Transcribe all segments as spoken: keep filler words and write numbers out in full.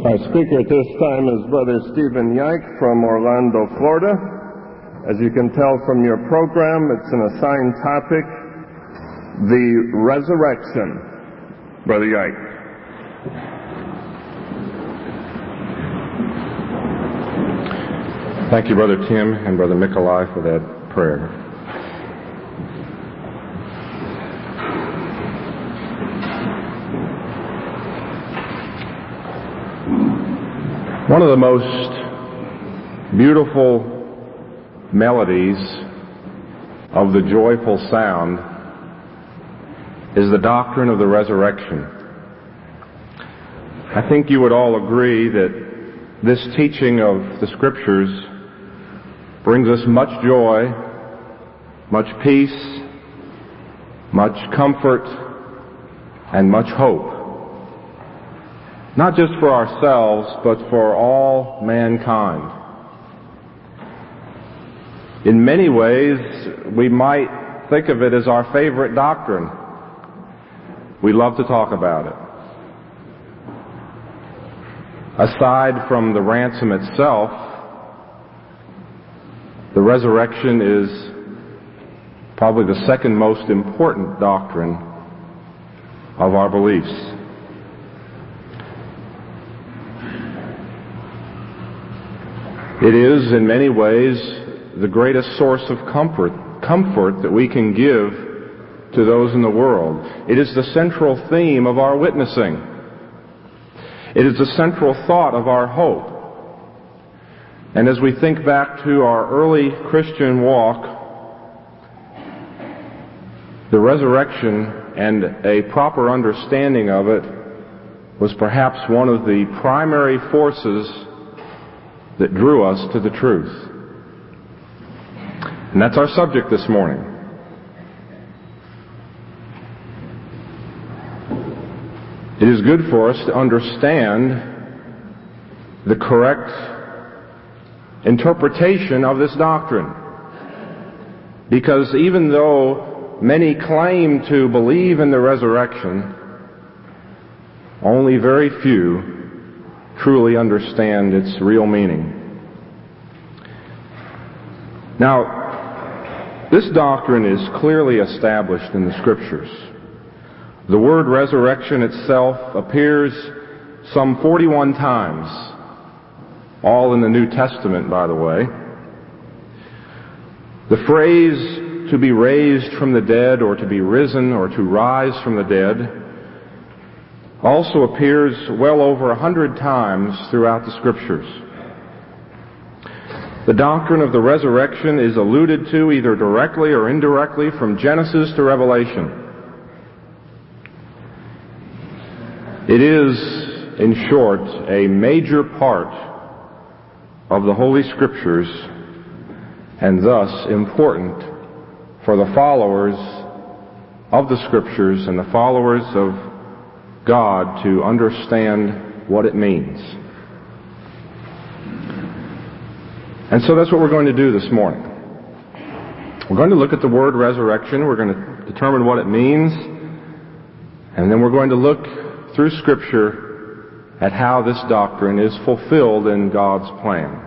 Our speaker at this time is Brother Stephen Yike from Orlando, Florida. As you can tell from your program, it's an assigned topic, the resurrection. Brother Yike. Thank you, Brother Tim and Brother Mikolai, for that prayer. One of the most beautiful melodies of the joyful sound is the doctrine of the resurrection. I think you would all agree that this teaching of the Scriptures brings us much joy, much peace, much comfort, and much hope. Not just for ourselves, but for all mankind. In many ways, we might think of it as our favorite doctrine. We love to talk about it. Aside from the ransom itself, the resurrection is probably the second most important doctrine of our beliefs. It is, in many ways, the greatest source of comfort, comfort that we can give to those in the world. It is the central theme of our witnessing. It is the central thought of our hope. And as we think back to our early Christian walk, the resurrection and a proper understanding of it was perhaps one of the primary forces that drew us to the truth. And that's our subject this morning. It is good for us to understand the correct interpretation of this doctrine. Because even though many claim to believe in the resurrection, only very few truly understand its real meaning. Now, this doctrine is clearly established in the Scriptures. The word resurrection itself appears some forty-one times, all in the New Testament, by the way. The phrase to be raised from the dead, or to be risen, or to rise from the dead, also appears well over a hundred times throughout the Scriptures. The doctrine of the resurrection is alluded to either directly or indirectly from Genesis to Revelation. It is, in short, a major part of the Holy Scriptures, and thus important for the followers of the Scriptures and the followers of God to understand what it means. And so that's what we're going to do this morning. We're going to look at the word resurrection. We're going to determine what it means. And then we're going to look through Scripture at how this doctrine is fulfilled in God's plan.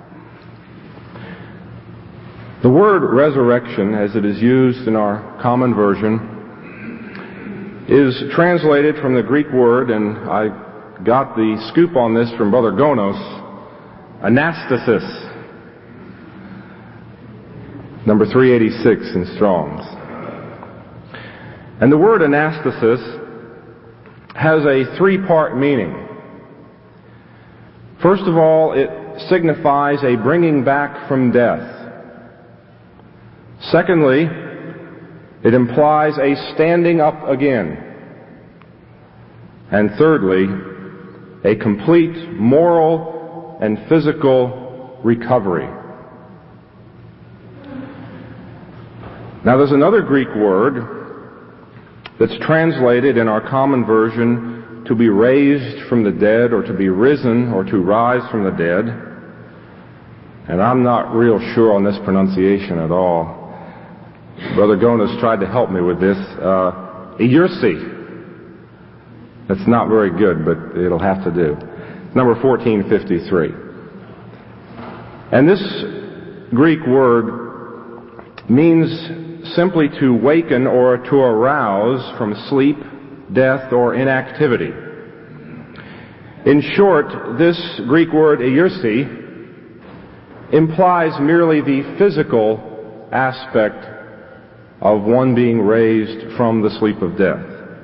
The word resurrection, as it is used in our common version, is translated from the Greek word, and I got the scoop on this from Brother Gonos, anastasis, number three eighty-six in Strong's. And the word anastasis has a three-part meaning. First of all, it signifies a bringing back from death. Secondly, it implies a standing up again. And thirdly, a complete moral and physical recovery. Now there's another Greek word that's translated in our common version to be raised from the dead, or to be risen, or to rise from the dead. And I'm not real sure on this pronunciation at all. Brother Gonas tried to help me with this. Uh, Eursi. That's not very good, but it'll have to do. number fourteen fifty-three. And this Greek word means simply to waken or to arouse from sleep, death, or inactivity. In short, this Greek word eirsi implies merely the physical aspect of one being raised from the sleep of death.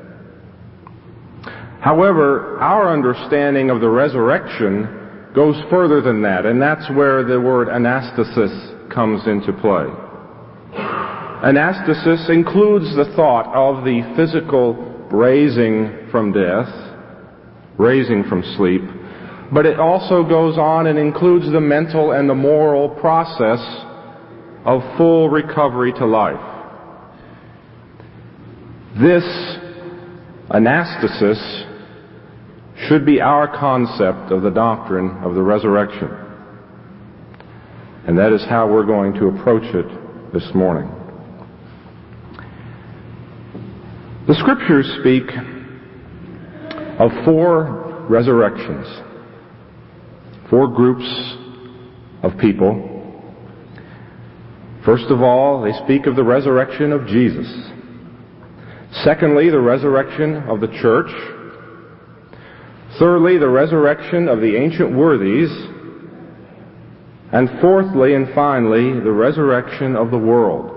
However, our understanding of the resurrection goes further than that, and that's where the word anastasis comes into play. Anastasis includes the thought of the physical raising from death, raising from sleep, but it also goes on and includes the mental and the moral process of full recovery to life. This anastasis should be our concept of the doctrine of the resurrection. And that is how we're going to approach it this morning. The Scriptures speak of four resurrections, four groups of people. First of all, they speak of the resurrection of Jesus. Secondly, the resurrection of the church. Thirdly, the resurrection of the ancient worthies. And fourthly and finally, the resurrection of the world.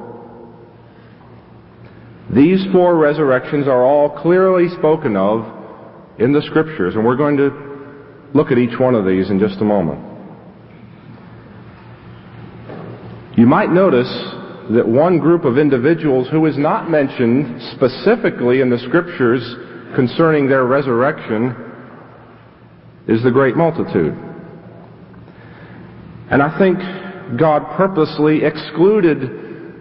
These four resurrections are all clearly spoken of in the Scriptures, and we're going to look at each one of these in just a moment. You might notice that one group of individuals who is not mentioned specifically in the Scriptures concerning their resurrection is the great multitude. And I think God purposely excluded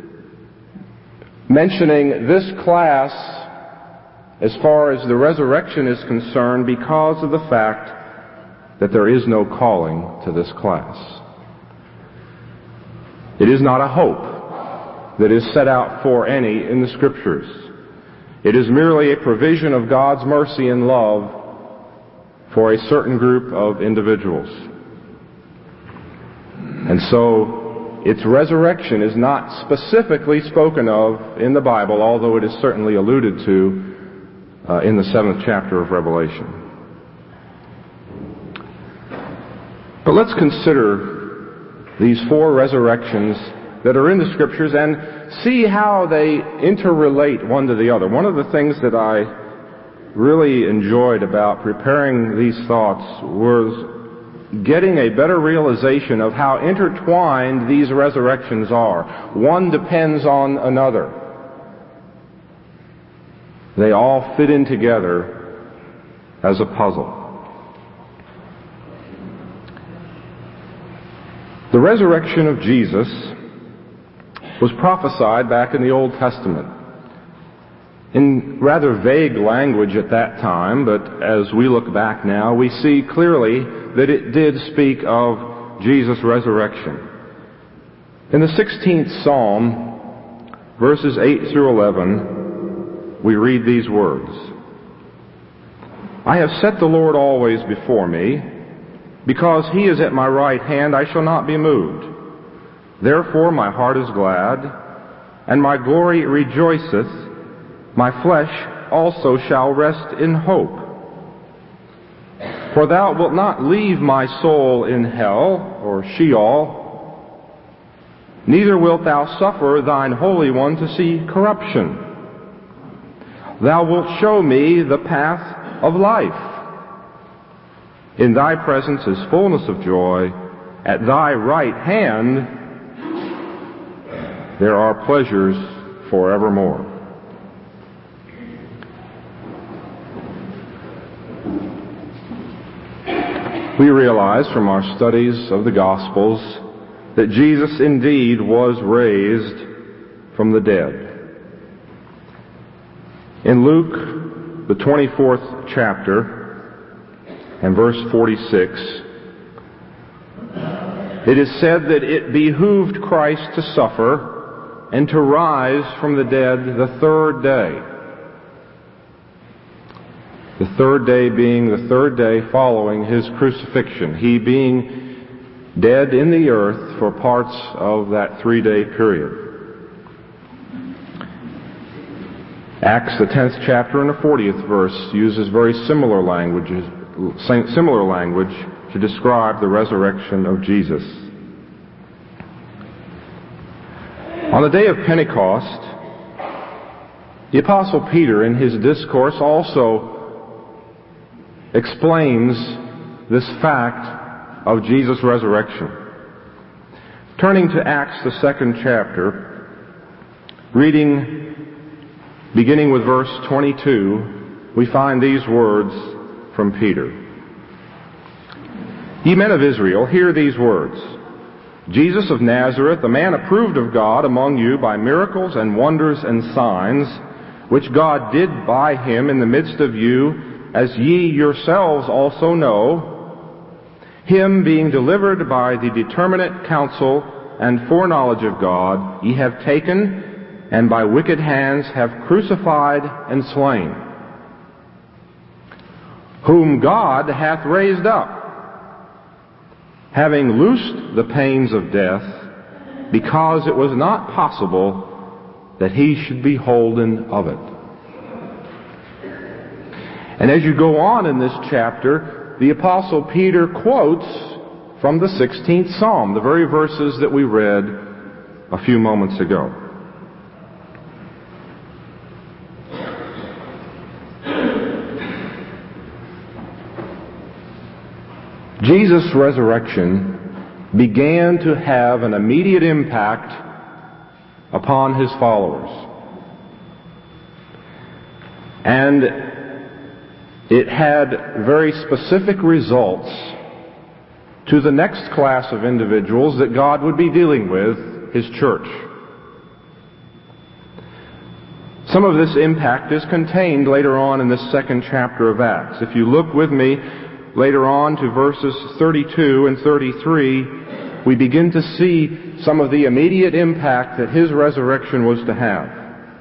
mentioning this class as far as the resurrection is concerned because of the fact that there is no calling to this class. It is not a hope that is set out for any in the Scriptures. It is merely a provision of God's mercy and love for a certain group of individuals. And so, its resurrection is not specifically spoken of in the Bible, although it is certainly alluded to uh, in the seventh chapter of Revelation. But let's consider these four resurrections that are in the Scriptures and see how they interrelate one to the other. One of the things that I really enjoyed about preparing these thoughts was getting a better realization of how intertwined these resurrections are. One depends on another. They all fit in together as a puzzle. The resurrection of Jesus was prophesied back in the Old Testament in rather vague language at that time, but as we look back now, we see clearly that it did speak of Jesus' resurrection. In the sixteenth Psalm, verses eight through eleven, we read these words: I have set the Lord always before me. Because he is at my right hand, I shall not be moved. Therefore my heart is glad, and my glory rejoiceth. My flesh also shall rest in hope. For thou wilt not leave my soul in hell, or Sheol, neither wilt thou suffer thine Holy One to see corruption. Thou wilt show me the path of life. In thy presence is fullness of joy. At thy right hand there are pleasures forevermore. We realize from our studies of the Gospels that Jesus indeed was raised from the dead. In Luke, the twenty-fourth chapter, and verse forty-six, it is said that it behooved Christ to suffer and to rise from the dead the third day. The third day being the third day following his crucifixion, he being dead in the earth for parts of that three-day period. Acts, the tenth chapter and the fortieth verse, uses very similar language, similar language to describe the resurrection of Jesus. On the day of Pentecost, the Apostle Peter, in his discourse, also explains this fact of Jesus' resurrection. Turning to Acts, the second chapter, reading beginning with verse twenty-two, we find these words from Peter. Ye men of Israel, hear these words. Jesus of Nazareth, a man approved of God among you by miracles and wonders and signs, which God did by him in the midst of you, as ye yourselves also know, him being delivered by the determinate counsel and foreknowledge of God, ye have taken, and by wicked hands have crucified and slain, whom God hath raised up, having loosed the pains of death, because it was not possible that he should be holden of it. And as you go on in this chapter, the Apostle Peter quotes from the sixteenth Psalm, the very verses that we read a few moments ago. Jesus' resurrection began to have an immediate impact upon his followers. And it had very specific results to the next class of individuals that God would be dealing with, his church. Some of this impact is contained later on in this second chapter of Acts. If you look with me later on to verses thirty-two and thirty-three, we begin to see some of the immediate impact that his resurrection was to have.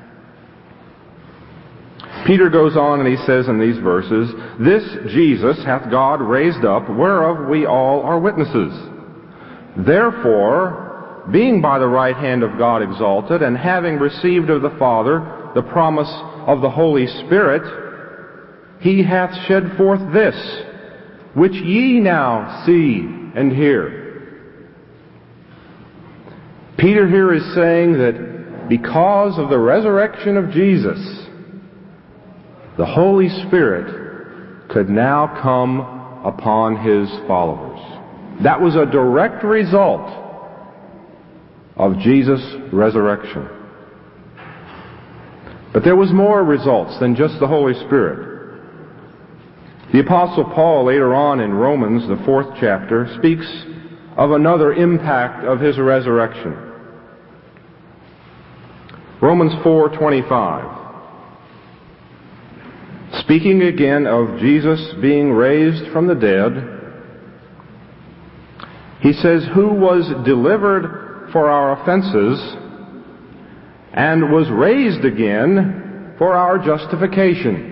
Peter goes on and he says in these verses, This Jesus hath God raised up, whereof we all are witnesses. Therefore, being by the right hand of God exalted, and having received of the Father the promise of the Holy Spirit, he hath shed forth this, which ye now see and hear. Peter here is saying that because of the resurrection of Jesus, the Holy Spirit could now come upon his followers. That was a direct result of Jesus' resurrection. But there was more results than just the Holy Spirit. The Apostle Paul, later on in Romans, the fourth chapter, speaks of another impact of his resurrection. Romans four twenty-five. Speaking again of Jesus being raised from the dead, he says, who was delivered for our offenses and was raised again for our justification.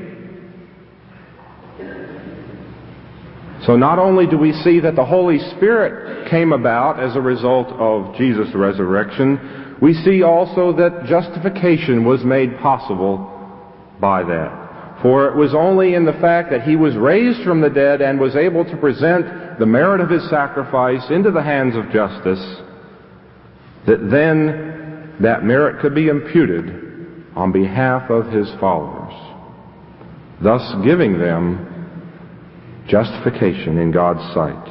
So not only do we see that the Holy Spirit came about as a result of Jesus' resurrection, we see also that justification was made possible by that. For it was only in the fact that he was raised from the dead and was able to present the merit of his sacrifice into the hands of justice that then that merit could be imputed on behalf of his followers, thus giving them justification in God's sight.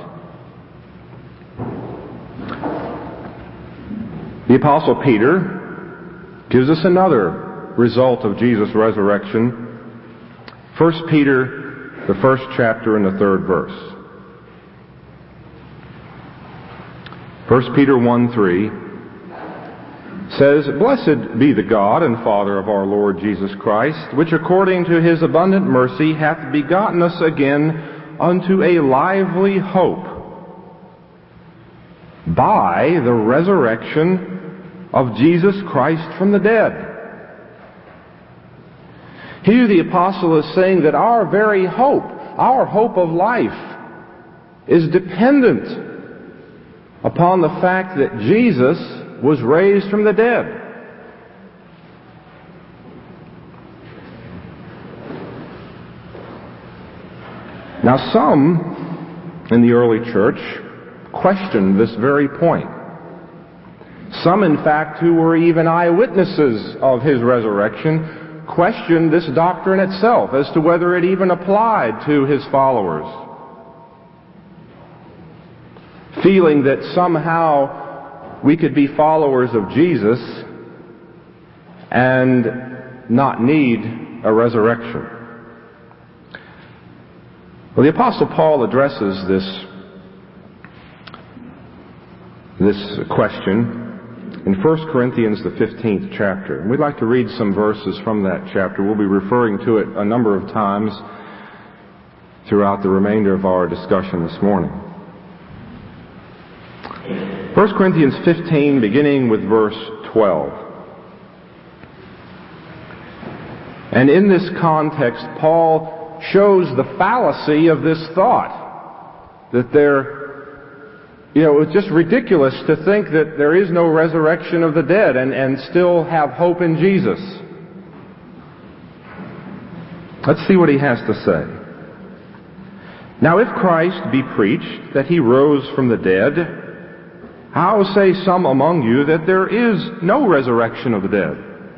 The Apostle Peter gives us another result of Jesus' resurrection. First Peter, the first chapter and the third verse. First Peter one three says, Blessed be the God and Father of our Lord Jesus Christ, which according to his abundant mercy hath begotten us again unto a lively hope by the resurrection of Jesus Christ from the dead. Here the apostle is saying that our very hope, our hope of life, is dependent upon the fact that Jesus was raised from the dead. Now some in the early church questioned this very point. Some, in fact, who were even eyewitnesses of his resurrection, questioned this doctrine itself as to whether it even applied to his followers, feeling that somehow we could be followers of Jesus and not need a resurrection. Well, the Apostle Paul addresses this, this question in First Corinthians, the fifteenth chapter. And we'd like to read some verses from that chapter. We'll be referring to it a number of times throughout the remainder of our discussion this morning. First Corinthians fifteen, beginning with verse twelve. And in this context, Paul shows the fallacy of this thought, that there You know, it's just ridiculous to think that there is no resurrection of the dead and, and still have hope in Jesus. Let's see what he has to say. Now, if Christ be preached that he rose from the dead, how say some among you that there is no resurrection of the dead?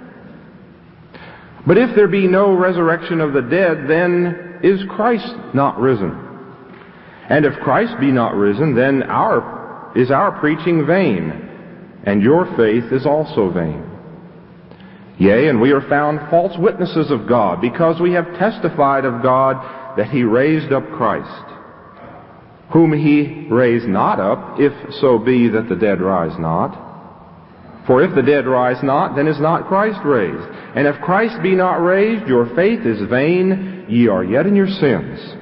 But if there be no resurrection of the dead, then is Christ not risen? And if Christ be not risen, then our is our preaching vain, and your faith is also vain. Yea, and we are found false witnesses of God, because we have testified of God that he raised up Christ, whom he raised not up, if so be that the dead rise not. For if the dead rise not, then is not Christ raised. And if Christ be not raised, your faith is vain, ye are yet in your sins.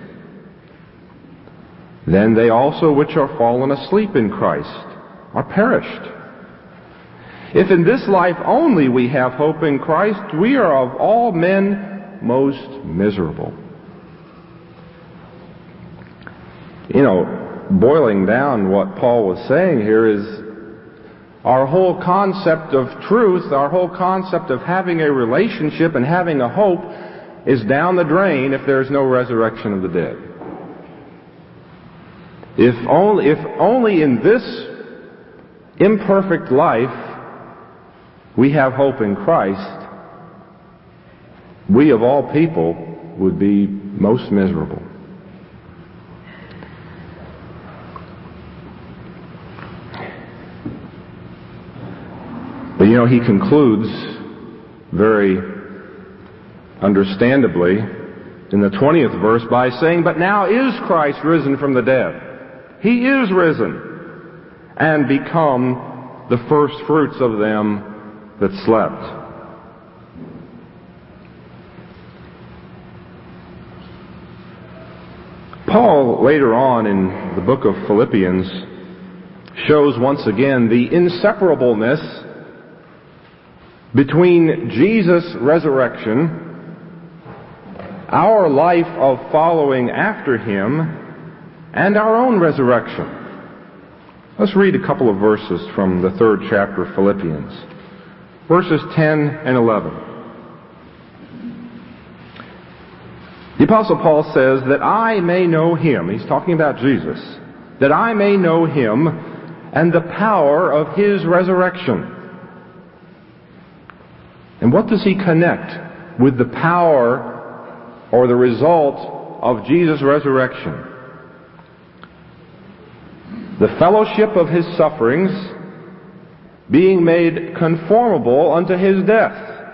Then they also which are fallen asleep in Christ are perished. If in this life only we have hope in Christ, we are of all men most miserable. You know, boiling down what Paul was saying here is our whole concept of truth, our whole concept of having a relationship and having a hope is down the drain if there's no resurrection of the dead. If only, if only in this imperfect life we have hope in Christ, we of all people would be most miserable. But you know, he concludes very understandably in the twentieth verse by saying, but now is Christ risen from the dead. He is risen and become the first fruits of them that slept. Paul, later on in the book of Philippians, shows once again the inseparableness between Jesus' resurrection, our life of following after him, and our own resurrection. Let's read a couple of verses from the third chapter of Philippians. Verses ten and eleven. The Apostle Paul says, that I may know him, he's talking about Jesus, that I may know him and the power of his resurrection. And what does he connect with the power or the result of Jesus' resurrection? The fellowship of his sufferings, being made conformable unto his death.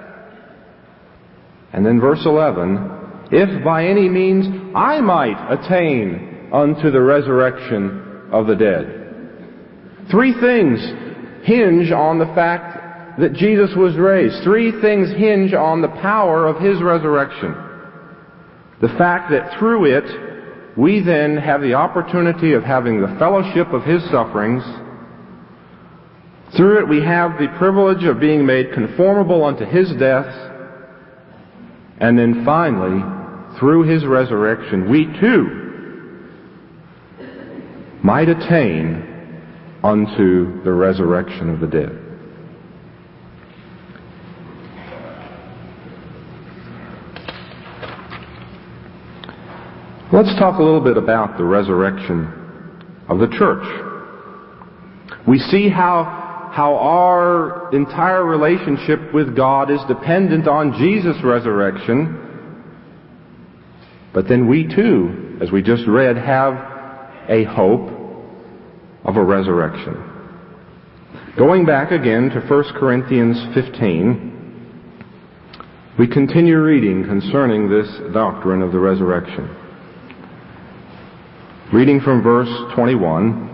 And then verse eleven, if by any means I might attain unto the resurrection of the dead. Three things hinge on the fact that Jesus was raised. Three things hinge on the power of his resurrection. The fact that through it, we then have the opportunity of having the fellowship of his sufferings. Through it we have the privilege of being made conformable unto his death. And then finally, through His resurrection, we too might attain unto the resurrection of the dead. Let's talk a little bit about the resurrection of the church. We see how, how our entire relationship with God is dependent on Jesus' resurrection. But then we too, as we just read, have a hope of a resurrection. Going back again to First Corinthians fifteen, we continue reading concerning this doctrine of the resurrection. Reading from verse twenty-one.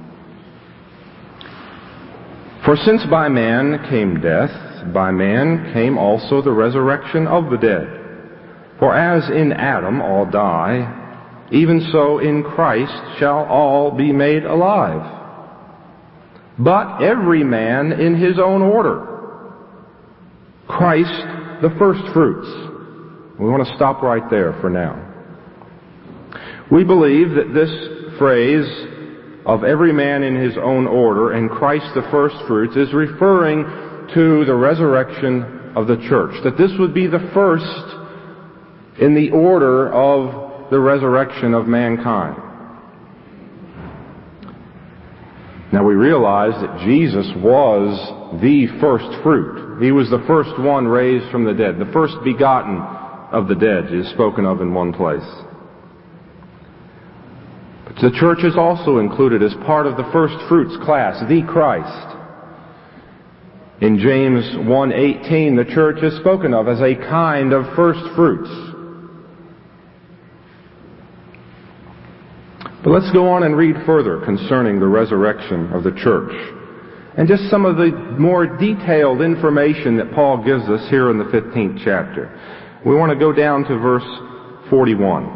For since by man came death, by man came also the resurrection of the dead. For as in Adam all die, even so in Christ shall all be made alive. But every man in his own order. Christ the first fruits. We want to stop right there for now. We believe that this phrase of every man in his own order and Christ the first fruits is referring to the resurrection of the church. That this would be the first in the order of the resurrection of mankind. Now we realize that Jesus was the first fruit. He was the first one raised from the dead. The first begotten of the dead is spoken of in one place. The church is also included as part of the first fruits class, the Christ. In James one eighteen, the church is spoken of as a kind of first fruits. But let's go on and read further concerning the resurrection of the church, and just some of the more detailed information that Paul gives us here in the fifteenth chapter. We want to go down to verse forty-one.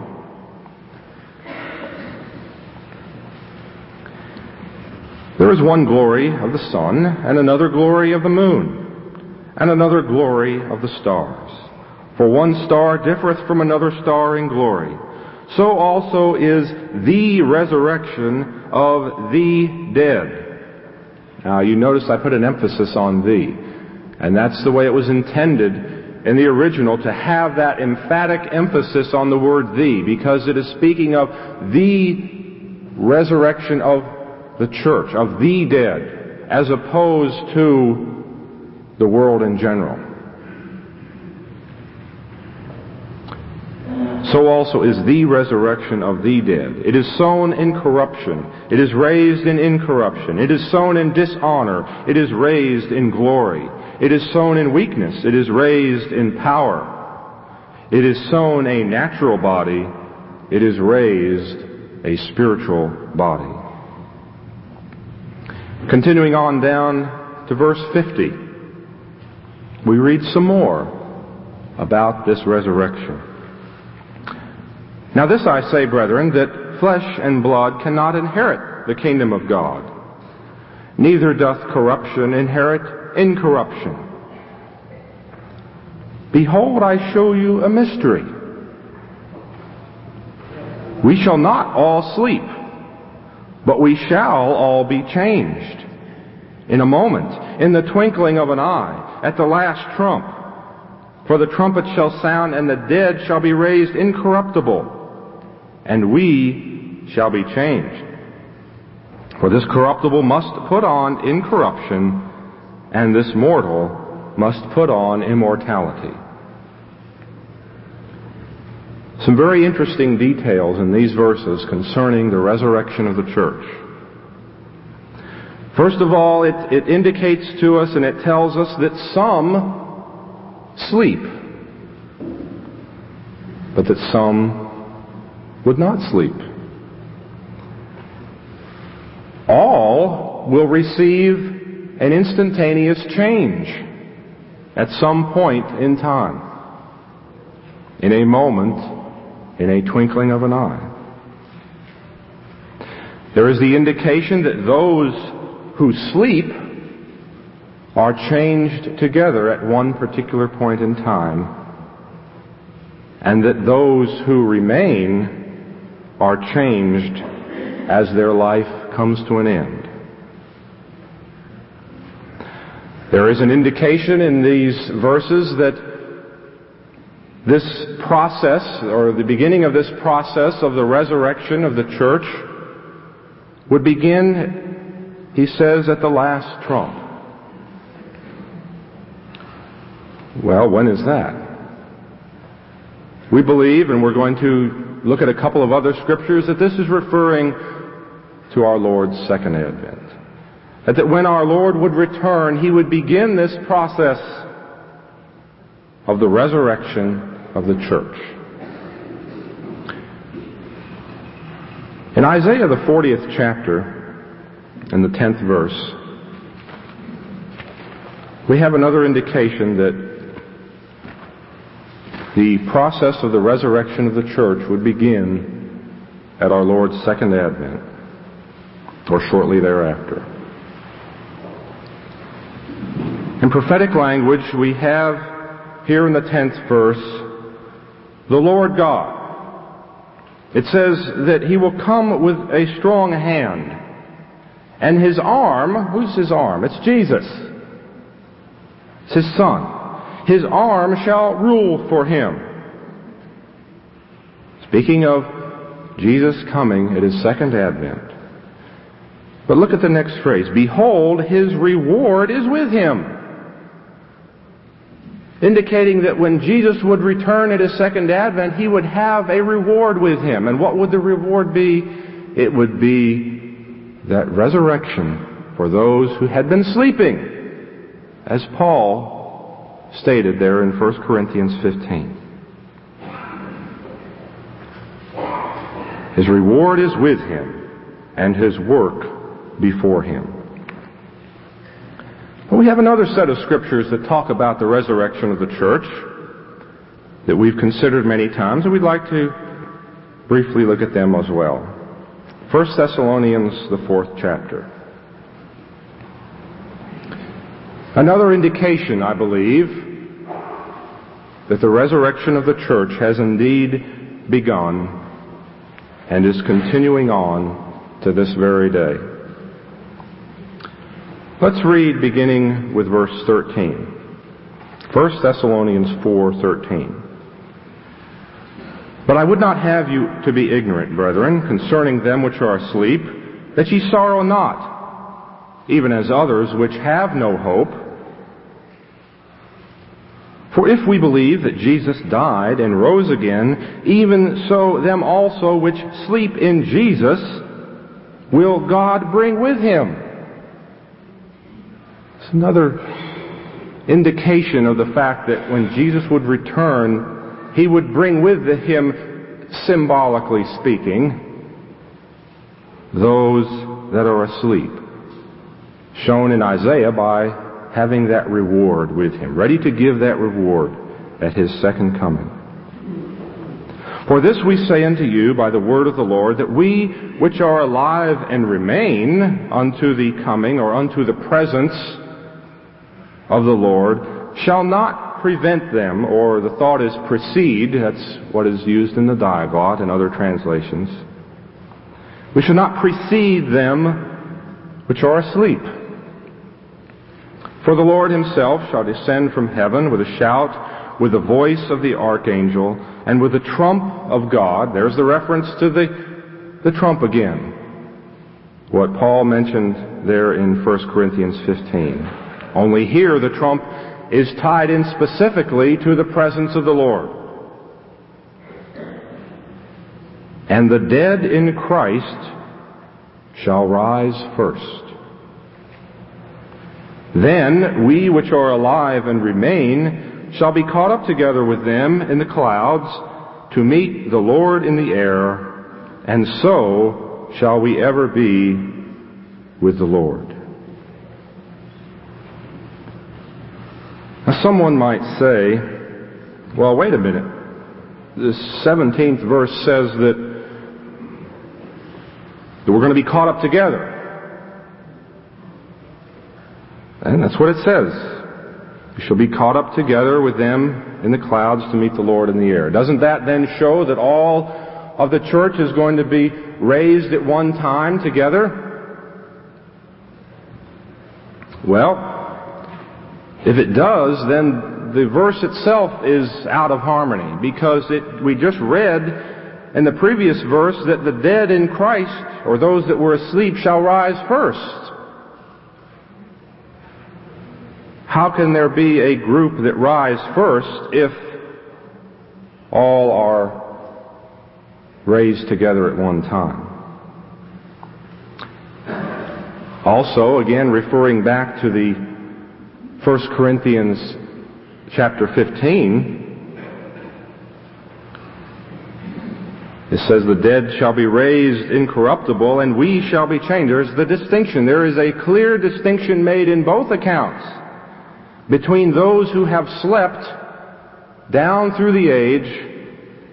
There is one glory of the sun, and another glory of the moon, and another glory of the stars. For one star differeth from another star in glory. So also is the resurrection of the dead. Now you notice I put an emphasis on the, and that's the way it was intended in the original, to have that emphatic emphasis on the word the, because it is speaking of the resurrection of the church, of the dead, as opposed to the world in general. So also is the resurrection of the dead. It is sown in corruption. It is raised in incorruption. It is sown in dishonor. It is raised in glory. It is sown in weakness. It is raised in power. It is sown a natural body. It is raised a spiritual body. Continuing on down to verse fifty, we read some more about this resurrection. Now this I say, brethren, that flesh and blood cannot inherit the kingdom of God, neither doth corruption inherit incorruption. Behold, I show you a mystery. We shall not all sleep, but we shall all be changed. In a moment, in the twinkling of an eye, at the last trump. For the trumpet shall sound, and the dead shall be raised incorruptible, and we shall be changed. For this corruptible must put on incorruption, and this mortal must put on immortality. Some very interesting details in these verses concerning the resurrection of the church. First of all, it, it indicates to us and it tells us that some sleep, but that some would not sleep. All will receive an instantaneous change at some point in time, in a moment, in a twinkling of an eye. There is the indication that those who sleep are changed together at one particular point in time, and that those who remain are changed as their life comes to an end. There is an indication in these verses that this process, or the beginning of this process of the resurrection of the church, would begin, he says, at the last trump. Well, when is that? We believe, and we're going to look at a couple of other scriptures, that this is referring to our Lord's second advent. That, that when our Lord would return, he would begin this process of the resurrection of the church. In Isaiah, the fortieth chapter, in the tenth verse, we have another indication that the process of the resurrection of the church would begin at our Lord's second advent, or shortly thereafter. In prophetic language, we have here in the tenth verse, the Lord God. It says that he will come with a strong hand, and his arm, who's his arm? It's Jesus. It's his Son. His arm shall rule for him. Speaking of Jesus coming at his second advent. But look at the next phrase. Behold, his reward is with him. Indicating that when Jesus would return at his second advent, he would have a reward with him. And what would the reward be? It would be that resurrection for those who had been sleeping, as Paul stated there in First Corinthians fifteen. His reward is with him, and his work before him. But we have another set of scriptures that talk about the resurrection of the church that we've considered many times, and we'd like to briefly look at them as well. First Thessalonians, the fourth chapter. Another indication, I believe, that the resurrection of the church has indeed begun and is continuing on to this very day. Let's read beginning with verse thirteen. First Thessalonians four thirteen. But I would not have you to be ignorant, brethren, concerning them which are asleep, that ye sorrow not, even as others which have no hope. For if we believe that Jesus died and rose again, even so them also which sleep in Jesus will God bring with him. It's another indication of the fact that when Jesus would return, he would bring with him, symbolically speaking, those that are asleep, shown in Isaiah by having that reward with him, ready to give that reward at his second coming. For this we say unto you by the word of the Lord, that we which are alive and remain unto the coming, or unto the presence of the Lord, shall not prevent them, or the thought is precede, that's what is used in the Diaglott and other translations. We shall not precede them which are asleep. For the Lord himself shall descend from heaven with a shout, with the voice of the archangel, and with the trump of God. There's the reference to the, the trump again. What Paul mentioned there in First Corinthians fifteen. Only here the trump is tied in specifically to the presence of the Lord. And the dead in Christ shall rise first. Then we which are alive and remain shall be caught up together with them in the clouds to meet the Lord in the air, and so shall we ever be with the Lord. Now, someone might say, well, wait a minute. This seventeenth verse says that, that we're going to be caught up together. And that's what it says. We shall be caught up together with them in the clouds to meet the Lord in the air. Doesn't that then show that all of the church is going to be raised at one time together? Well, if it does, then the verse itself is out of harmony, because it, we just read in the previous verse that the dead in Christ, or those that were asleep, shall rise first. How can there be a group that rise first if all are raised together at one time? Also, again, referring back to the First Corinthians chapter fifteen, it says, the dead shall be raised incorruptible, and we shall be changed. There's the distinction. There is a clear distinction made in both accounts between those who have slept down through the age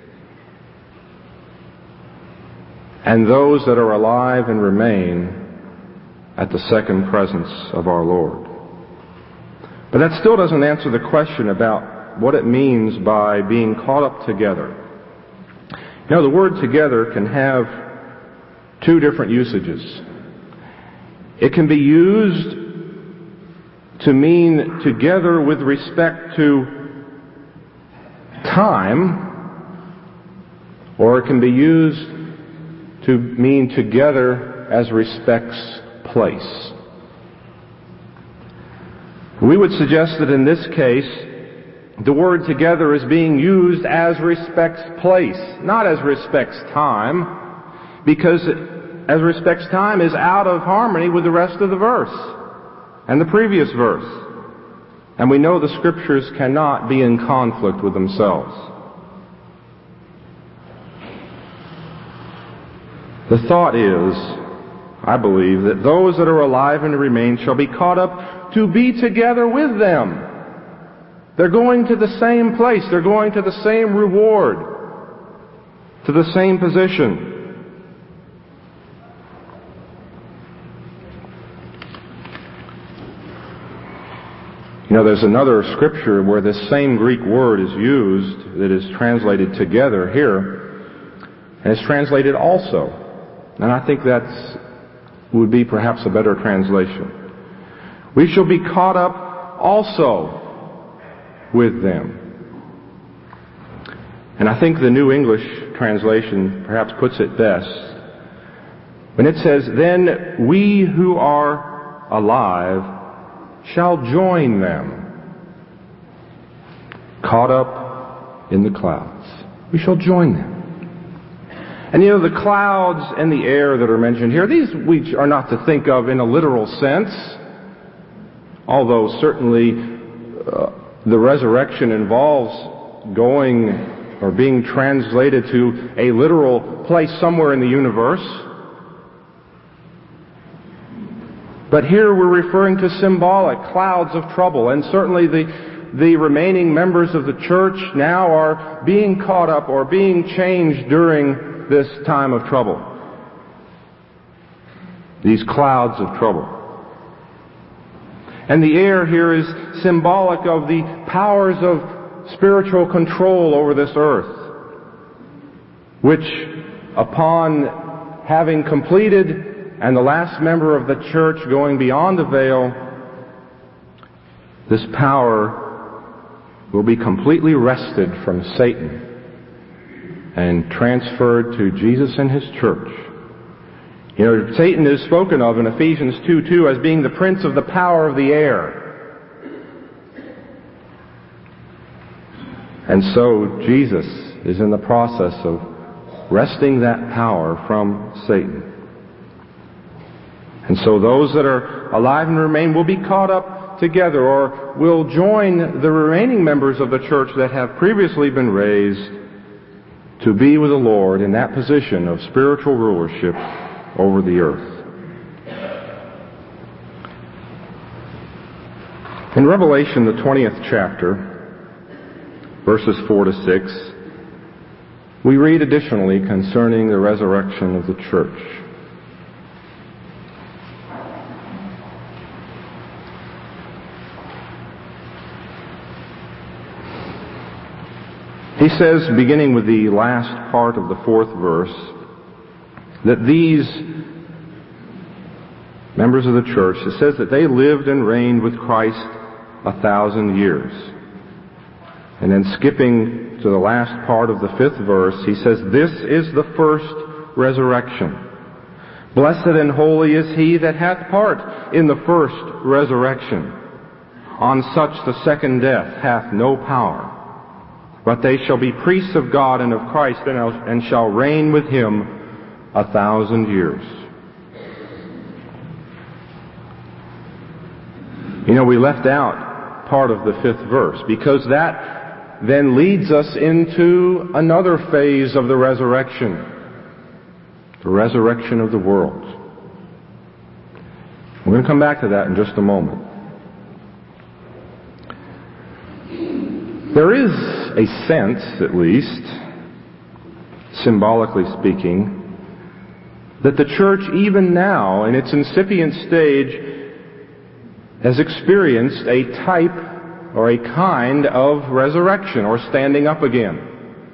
and those that are alive and remain at the second presence of our Lord. But that still doesn't answer the question about what it means by being caught up together. You know, the word together can have two different usages. It can be used to mean together with respect to time, or it can be used to mean together as respects place. We would suggest that in this case, the word together is being used as respects place, not as respects time, because as respects time is out of harmony with the rest of the verse and the previous verse. And we know the Scriptures cannot be in conflict with themselves. The thought is, I believe, that those that are alive and remain shall be caught up to be together with them. They're going to the same place. They're going to the same reward, to the same position. You know, there's another scripture where this same Greek word is used that is translated together here, and it's translated also. And I think that would be perhaps a better translation. We shall be caught up also with them. And I think the New English translation perhaps puts it best when it says, then we who are alive shall join them, caught up in the clouds. We shall join them. And you know, the clouds and the air that are mentioned here, these we are not to think of in a literal sense, although certainly uh, the resurrection involves going or being translated to a literal place somewhere in the universe. But here we're referring to symbolic clouds of trouble, and certainly the, the remaining members of the church now are being caught up or being changed during this time of trouble. These clouds of trouble. And the air here is symbolic of the powers of spiritual control over this earth, which upon having completed and the last member of the church going beyond the veil, this power will be completely wrested from Satan and transferred to Jesus and His church. You know, Satan is spoken of in Ephesians two two as being the prince of the power of the air. And so Jesus is in the process of wresting that power from Satan. And so those that are alive and remain will be caught up together, or will join the remaining members of the church that have previously been raised to be with the Lord in that position of spiritual rulership over the earth. In Revelation, the twentieth chapter, verses four to six, we read additionally concerning the resurrection of the church. He says, beginning with the last part of the fourth verse, that these members of the church, it says that they lived and reigned with Christ a thousand years. And then skipping to the last part of the fifth verse, he says, this is the first resurrection. Blessed and holy is he that hath part in the first resurrection. On such the second death hath no power. But they shall be priests of God and of Christ, and shall reign with him a thousand years. You know, we left out part of the fifth verse, because that then leads us into another phase of the resurrection. The resurrection of the world. We're going to come back to that in just a moment. There is a sense, at least, symbolically speaking, that the church, even now, in its incipient stage, has experienced a type or a kind of resurrection, or standing up again.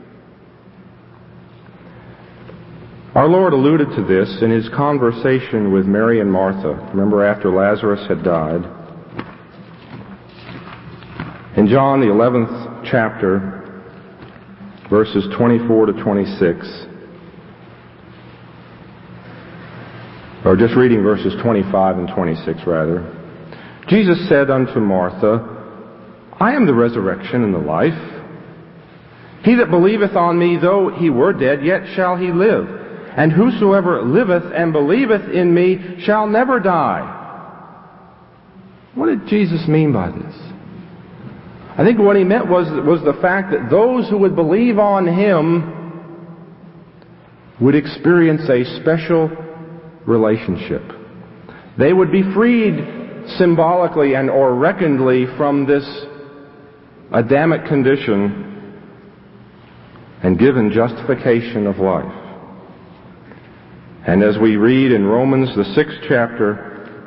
Our Lord alluded to this in his conversation with Mary and Martha. Remember, after Lazarus had died. In John, the eleventh chapter, verses twenty-four to twenty-six, or just reading verses twenty-five and twenty-six, rather, Jesus said unto Martha, I am the resurrection and the life. He that believeth on me, though he were dead, yet shall he live. And whosoever liveth and believeth in me shall never die. What did Jesus mean by this? I think what he meant was, was the fact that those who would believe on him would experience a special relationship. They would be freed symbolically and or reckonedly from this Adamic condition and given justification of life. And as we read in Romans, the sixth chapter,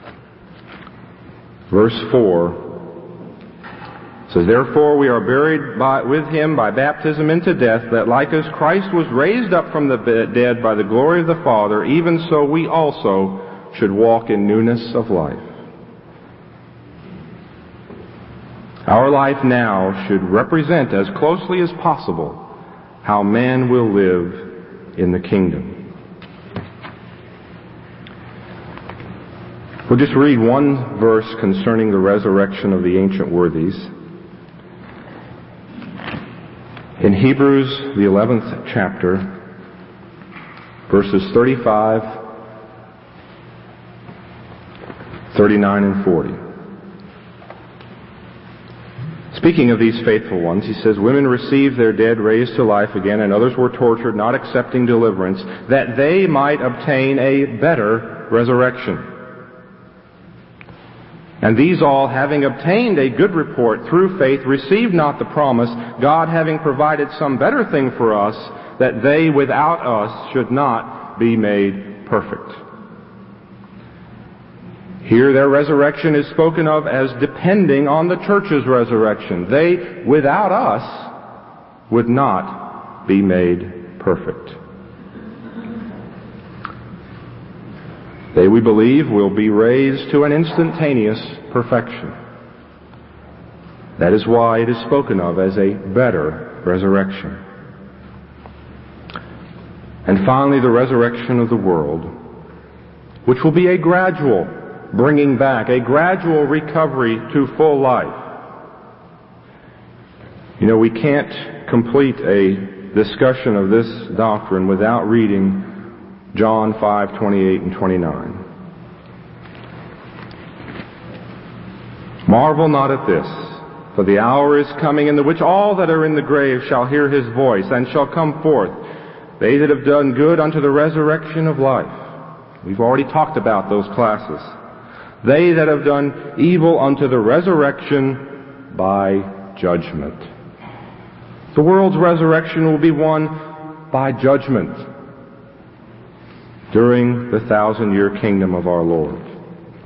verse four, it says, Therefore we are buried by, with him by baptism into death, that like as Christ was raised up from the dead by the glory of the Father, even so we also should walk in newness of life. Our life now should represent as closely as possible how man will live in the kingdom. We'll just read one verse concerning the resurrection of the ancient worthies. In Hebrews, the eleventh chapter, verses thirty-five, thirty-nine, and forty. Speaking of these faithful ones, he says, Women received their dead raised to life again, and others were tortured, not accepting deliverance, that they might obtain a better resurrection. And these all, having obtained a good report through faith, received not the promise, God having provided some better thing for us, that they without us should not be made perfect. Here their resurrection is spoken of as depending on the church's resurrection. They, without us, would not be made perfect. They, we believe, will be raised to an instantaneous perfection. That is why it is spoken of as a better resurrection. And finally, the resurrection of the world, which will be a gradual bringing back, a gradual recovery to full life. You know, we can't complete a discussion of this doctrine without reading John five, twenty-eight and twenty-nine. Marvel not at this, for the hour is coming in the which all that are in the grave shall hear his voice, and shall come forth, they that have done good unto the resurrection of life. We've already talked about those classes. They that have done evil unto the resurrection by judgment. The world's resurrection will be won by judgment during the thousand-year kingdom of our Lord.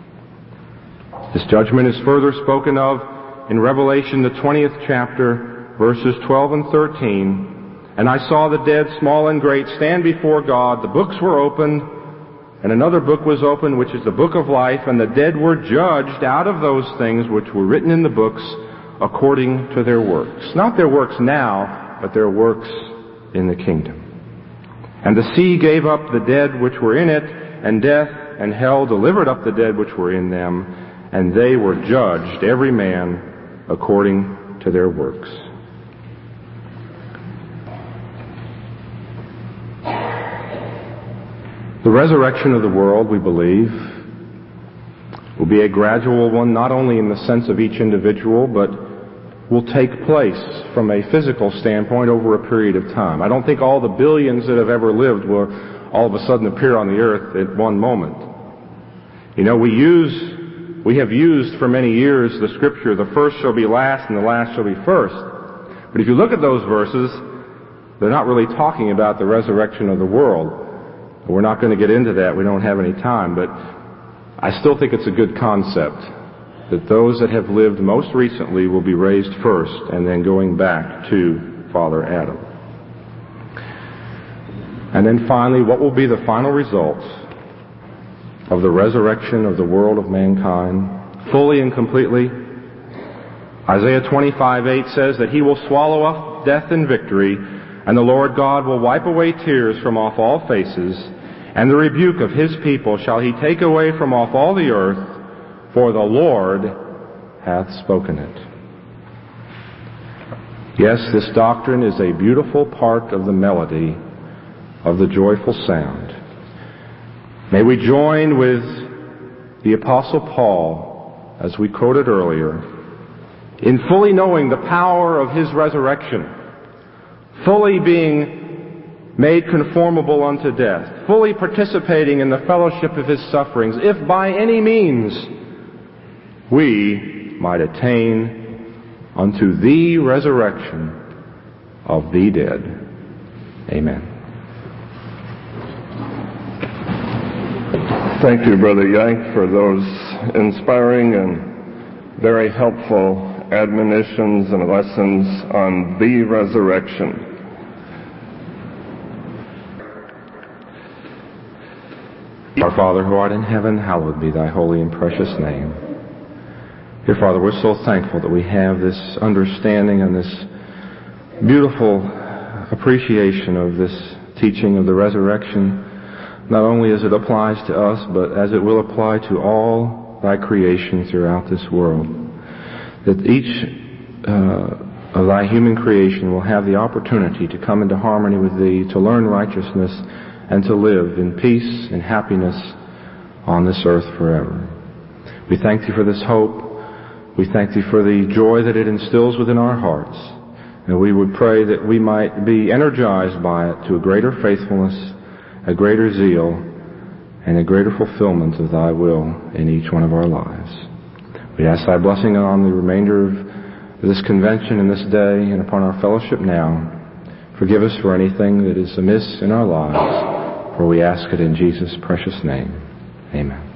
This judgment is further spoken of in Revelation, the twentieth chapter, verses twelve and thirteen, "And I saw the dead, small and great, stand before God. The books were opened, and another book was opened, which is the book of life, and the dead were judged out of those things which were written in the books according to their works." Not their works now, but their works in the kingdom. "And the sea gave up the dead which were in it, and death and hell delivered up the dead which were in them, and they were judged, every man according to their works." The resurrection of the world, we believe, will be a gradual one, not only in the sense of each individual, but will take place from a physical standpoint over a period of time. I don't think all the billions that have ever lived will all of a sudden appear on the earth at one moment. You know, we use, we have used for many years the scripture, "The first shall be last and the last shall be first." But if you look at those verses, they're not really talking about the resurrection of the world. We're not going to get into that. We don't have any time. But I still think it's a good concept that those that have lived most recently will be raised first and then going back to Father Adam. And then finally, what will be the final results of the resurrection of the world of mankind, fully and completely? Isaiah twenty-five eight says that He will swallow up death in victory, and the Lord God will wipe away tears from off all faces, and the rebuke of His people shall He take away from off all the earth, for the Lord hath spoken it. Yes, this doctrine is a beautiful part of the melody of the joyful sound. May we join with the Apostle Paul, as we quoted earlier, in fully knowing the power of His resurrection, fully being made conformable unto death, fully participating in the fellowship of His sufferings, if by any means we might attain unto the resurrection of the dead. Amen. Thank you, Brother Yank, for those inspiring and very helpful admonitions and lessons on the resurrection. Our Father, who art in heaven, hallowed be Thy holy and precious name. Dear Father, we're so thankful that we have this understanding and this beautiful appreciation of this teaching of the resurrection, not only as it applies to us, but as it will apply to all Thy creation throughout this world. That each uh, of Thy human creation will have the opportunity to come into harmony with Thee, to learn righteousness, and to live in peace and happiness on this earth forever. We thank Thee for this hope. We thank Thee for the joy that it instills within our hearts. And we would pray that we might be energized by it to a greater faithfulness, a greater zeal, and a greater fulfillment of Thy will in each one of our lives. We ask Thy blessing on the remainder of this convention and this day and upon our fellowship now. Forgive us for anything that is amiss in our lives, for we ask it in Jesus' precious name. Amen.